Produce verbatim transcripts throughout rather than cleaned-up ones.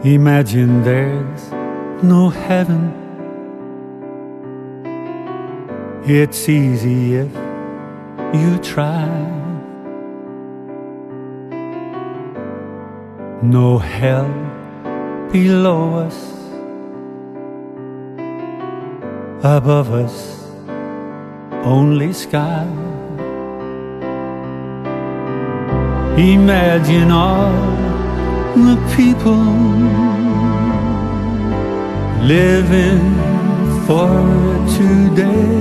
Imagine there's no heaven. It's easy if you try. No hell below us, above us only sky. Imagine all the people living for today.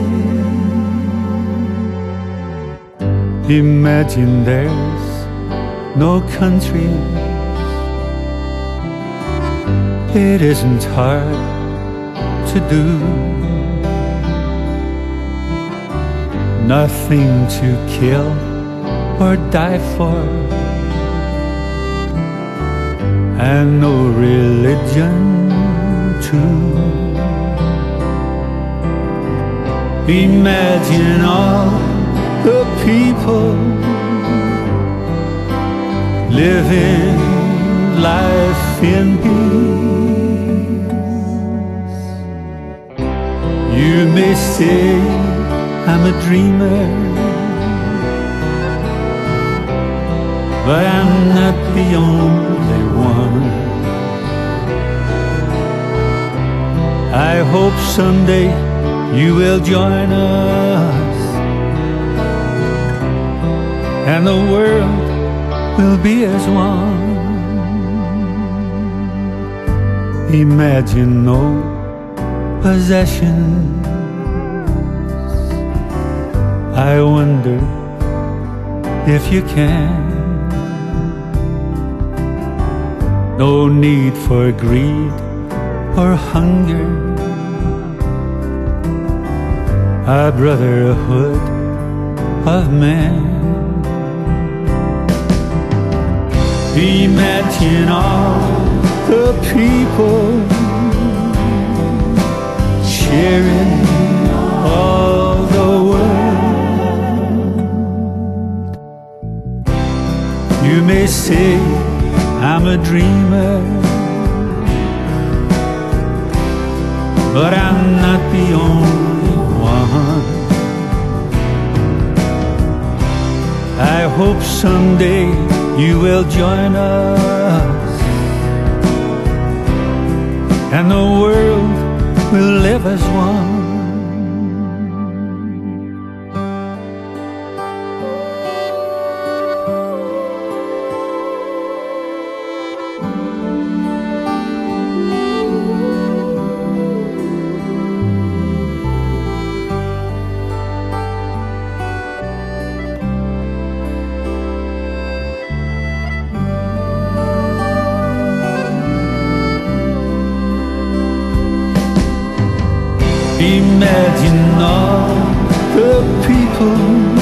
Imagine there's no countries. It isn't hard to do. Nothing to kill or die for, and no religion too. Imagine all the people living life in peace. You may say I'm a dreamer, but I'm not the only one. I hope someday you will join us, and the world will be as one. Imagine no possessions. I wonder if you can. No need for greed or hunger, a brotherhood of men. Imagine all the people sharing all the world. You may say I'm a dreamer, but I'm not the only one. I hope someday you will join us, and the world will live as one. Imagine all the people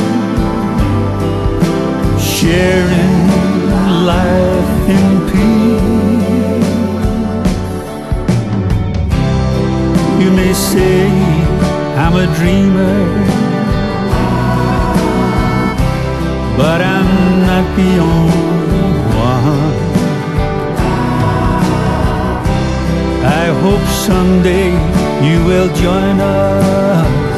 sharing life in peace. You may say I'm a dreamer, but I'm not the only one. I hope someday you will join us,